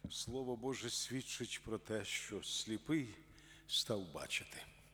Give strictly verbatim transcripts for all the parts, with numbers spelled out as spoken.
Слово Боже свідчить про те, що сліпий став бачити.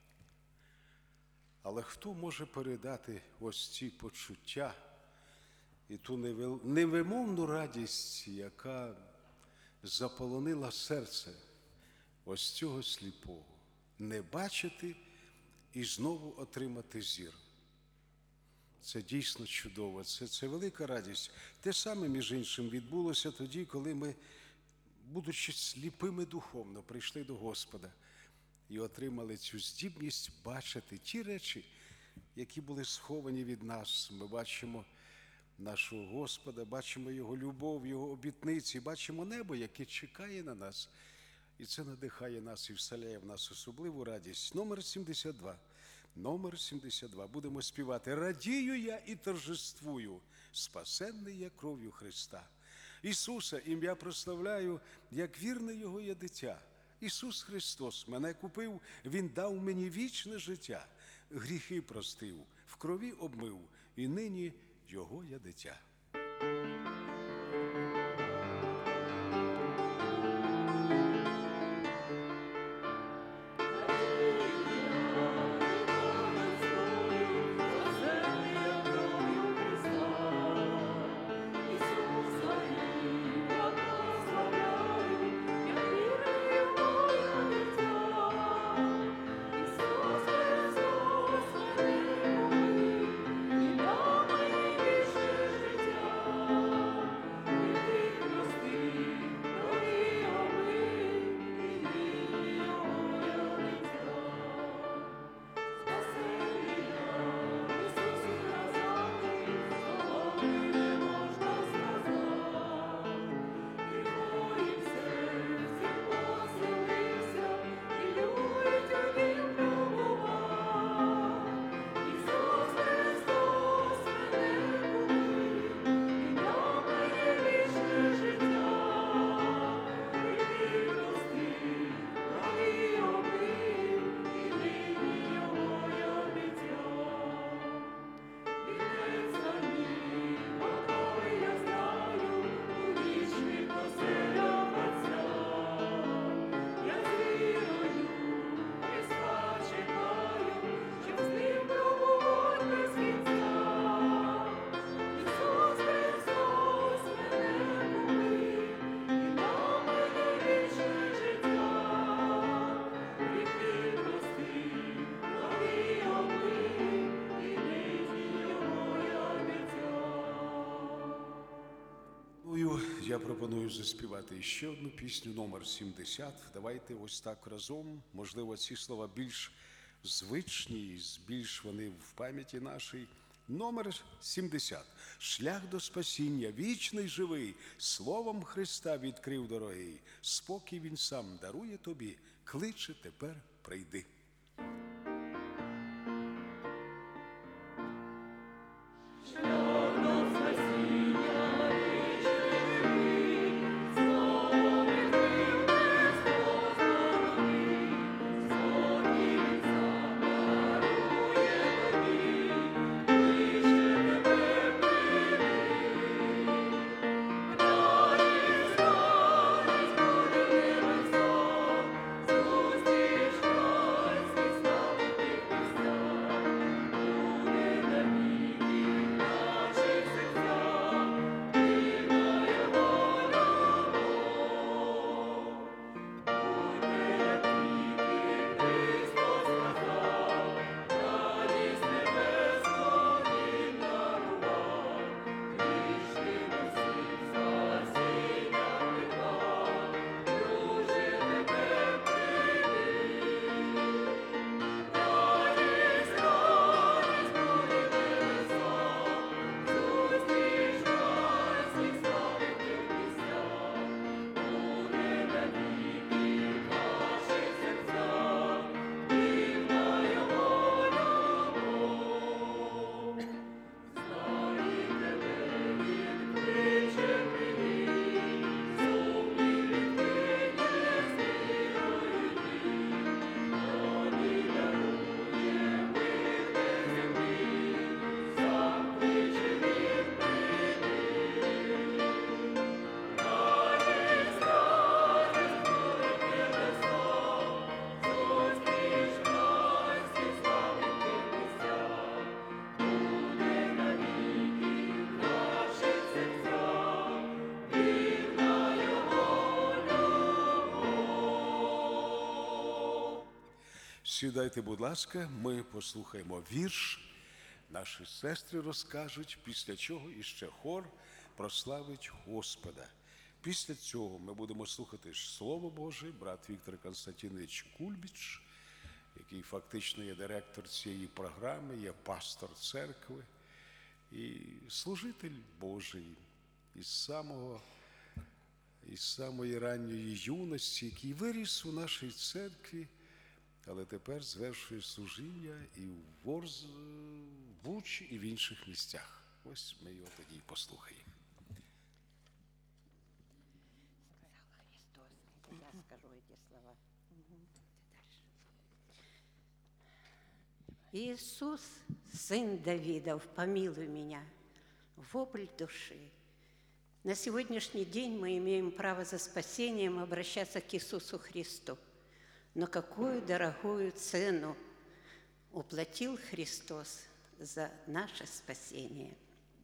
Але хто може передати ось ці почуття і ту невимовну радість, яка заполонила серце ось цього сліпого? Не бачити і знову отримати зір. Це дійсно чудово, це, це велика радість. Те саме, між іншим, відбулося тоді, коли ми, будучи сліпими духовно, прийшли до Господа і отримали цю здібність бачити ті речі, які були сховані від нас. Ми бачимо нашого Господа, бачимо Його любов, Його обітниці, бачимо небо, яке чекає на нас. І це надихає нас і вселяє в нас особливу радість. Номер сімдесят два. Номер сімдесят два. Будемо співати. Радію я і торжествую, спасенний я кров'ю Христа. Ісуса ім'я прославляю, як вірне Його я дитя. Ісус Христос мене купив, Він дав мені вічне життя. Гріхи простив, в крові обмив, і нині Його я дитя. Я пропоную заспівати ще одну пісню, номер сімдесят. Давайте ось так разом. Можливо, ці слова більш звичні, більш вони в пам'яті нашій. Номер сімдесят. Шлях до спасіння, вічний живий, словом Христа відкрив дорогий. Спокій Він сам дарує тобі, кличе тепер прийди. Зустріч Сідайте, будь ласка, ми послухаємо вірш. Наші сестри розкажуть, після чого іще хор прославить Господа. Після цього ми будемо слухати Слово Боже, брат Віктор Константинович Кульбіч, який фактично є директор цієї програми, є пастор церкви і служитель Божий із самого, із самої ранньої юності, який виріс у нашій церкві, але тепер звершує служіння і в Ворз, в Бучі, і в інших місцях. Ось ми його тоді і послухаємо. Сказал Христос, это я скажу эти слова. Иисус, Сын Давидов, помилуй меня, вопль души. На сегодняшний день мы имеем право за спасением обращаться к Иисусу Христу. Но какую дорогую цену уплатил Христос за наше спасение.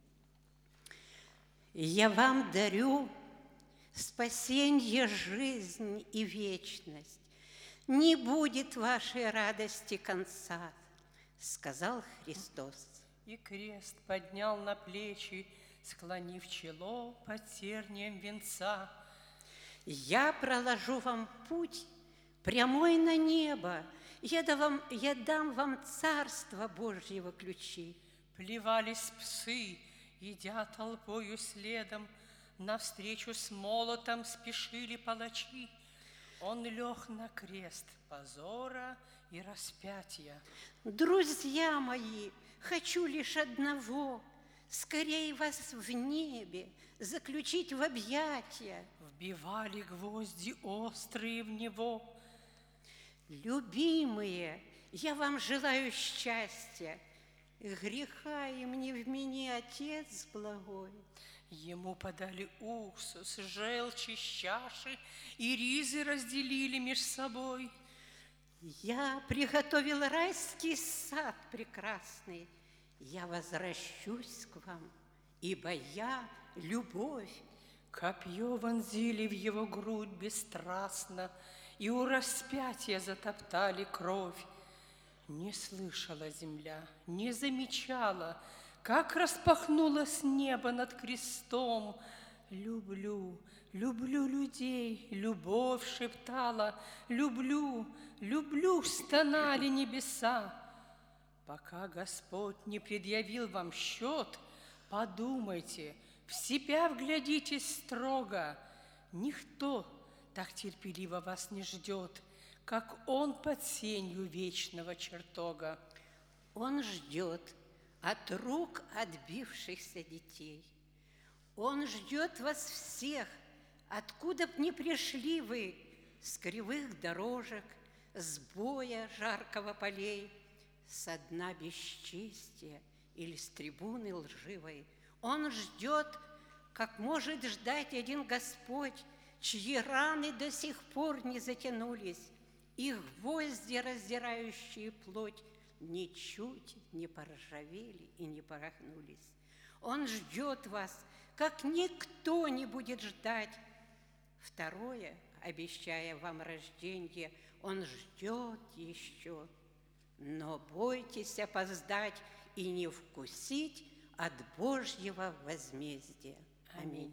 Я вам дарю спасенье, жизнь и вечность. Не будет вашей радости конца, сказал Христос. И крест поднял на плечи, склонив чело под тернием венца. Я проложу вам путь прямой на небо, я дам вам, я дам вам Царство Божьего ключи. Плевались псы, идя толпою следом, навстречу с молотом спешили палачи. Он лег на крест позора и распятия. Друзья мои, хочу лишь одного, скорей вас в небе заключить в объятия. Вбивали гвозди острые в него. Любимые, я вам желаю счастья, греха им не вмени, Отец благой. Ему подали уксус, желчь из чаши, и ризы разделили меж собой. Я приготовил райский сад прекрасный, я возвращусь к вам, ибо я любовь. Копье вонзили в его грудь бесстрастно, и у распятия затоптали кровь. Не слышала земля, не замечала, как распахнулось небо над крестом. Люблю, люблю людей, любовь шептала, люблю, люблю, стонали небеса. Пока Господь не предъявил вам счет, подумайте, в себя вглядитесь строго. Никто так терпеливо вас не ждет, как Он под сенью вечного чертога. Он ждет от рук отбившихся детей. Он ждет вас всех, откуда б ни пришли вы, с кривых дорожек, с боя жаркого полей, со дна бесчестия или с трибуны лживой. Он ждет, как может ждать один Господь, чьи раны до сих пор не затянулись, их гвозди, раздирающие плоть, ничуть не поржавели и не порохнулись. Он ждет вас, как никто не будет ждать. Второе, обещая вам рождение, Он ждет еще. Но бойтесь опоздать и не вкусить от Божьего возмездия. Аминь.